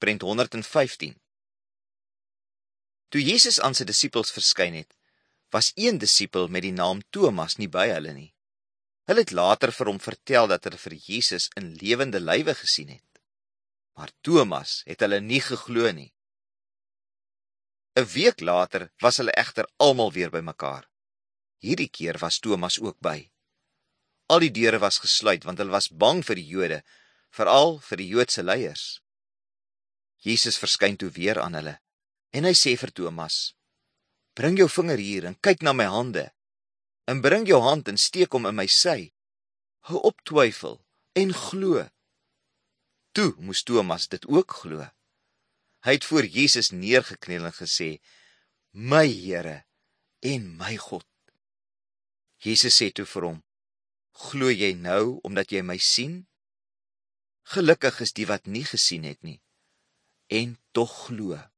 prent 115. Toe Jesus aan sy disippels verskyn het, was een disipel met die naam Thomas nie by hulle nie. Hulle het later vir hom vertel dat hulle vir Jesus in lewende lywe gesien het. Maar Thomas het hulle nie geglo nie. 'n week later was hulle egter almal weer bymekaar. Hierdie keer was Thomas ook by. Al die deure was gesluit, want hulle was bang vir die Jode, veral vir die Joodse leiers. Jesus verskyn toe weer aan hulle, en hy sê vir Thomas, bring jou vinger hier en kyk na my hande, en bring jou hand en steek hom in my sy. Hou op twyfel en glo. Toe moes Thomas dit ook glo. Hy het voor Jesus neergekniel en gesê, my Here en my God. Jesus sê toe vir hom, glo jy nou omdat jy my sien? Gelukkig is die wat nie gesien het nie, en tog glo.